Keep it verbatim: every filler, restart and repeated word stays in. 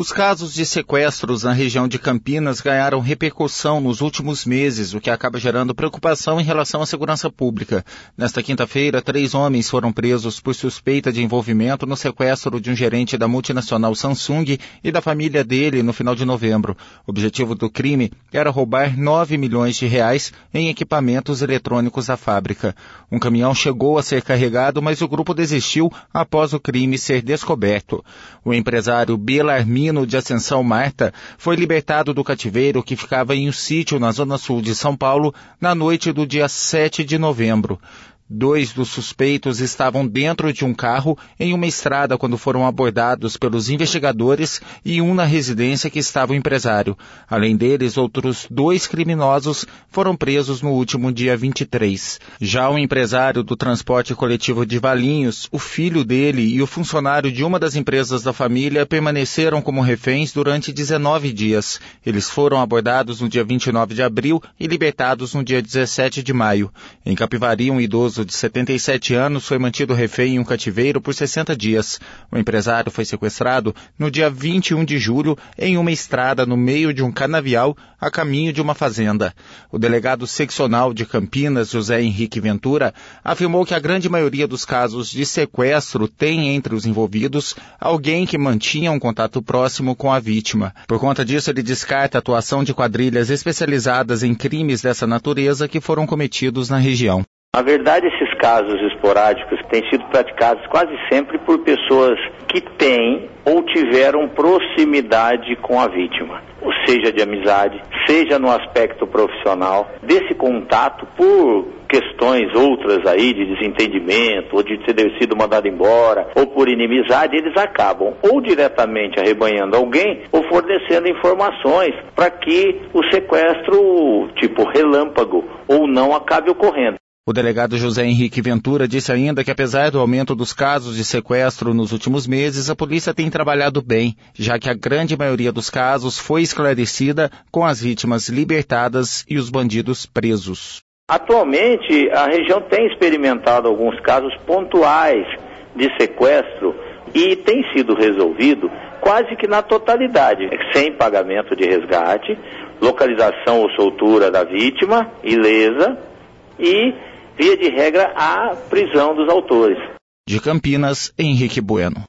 Os casos de sequestros na região de Campinas ganharam repercussão nos últimos meses, o que acaba gerando preocupação em relação à segurança pública. Nesta quinta-feira, três homens foram presos por suspeita de envolvimento no sequestro de um gerente da multinacional Samsung e da família dele no final de novembro. O objetivo do crime era roubar nove milhões de reais em equipamentos eletrônicos da fábrica. Um caminhão chegou a ser carregado, mas o grupo desistiu após o crime ser descoberto. O empresário Belarmino de Ascensão Marta foi libertado do cativeiro que ficava em um sítio na zona sul de São Paulo na noite do dia sete de novembro. Dois dos suspeitos estavam dentro de um carro em uma estrada quando foram abordados pelos investigadores e um na residência que estava o empresário. Além deles, outros dois criminosos foram presos no último dia vinte e três. Já o empresário do transporte coletivo de Valinhos, o filho dele e o funcionário de uma das empresas da família permaneceram como reféns durante dezenove dias. Eles foram abordados no dia vinte e nove de abril e libertados no dia dezessete de maio. Em Capivari, um idoso de setenta e sete anos foi mantido refém em um cativeiro por sessenta dias. O empresário foi sequestrado no dia vinte e um de julho em uma estrada no meio de um canavial a caminho de uma fazenda. O delegado seccional de Campinas, José Henrique Ventura, afirmou que a grande maioria dos casos de sequestro tem entre os envolvidos alguém que mantinha um contato próximo com a vítima. Por conta disso, ele descarta a atuação de quadrilhas especializadas em crimes dessa natureza que foram cometidos na região. Na verdade, esses casos esporádicos têm sido praticados quase sempre por pessoas que têm ou tiveram proximidade com a vítima, ou seja, de amizade, seja no aspecto profissional, desse contato por questões outras aí de desentendimento, ou de ter sido mandado embora, ou por inimizade, eles acabam ou diretamente arrebanhando alguém ou fornecendo informações para que o sequestro, tipo relâmpago, ou não acabe ocorrendo. O delegado José Henrique Ventura disse ainda que, apesar do aumento dos casos de sequestro nos últimos meses, a polícia tem trabalhado bem, já que a grande maioria dos casos foi esclarecida com as vítimas libertadas e os bandidos presos. Atualmente, a região tem experimentado alguns casos pontuais de sequestro e tem sido resolvido quase que na totalidade, sem pagamento de resgate, localização ou soltura da vítima, ilesa, e via de regra, a prisão dos autores. De Campinas, Henrique Bueno.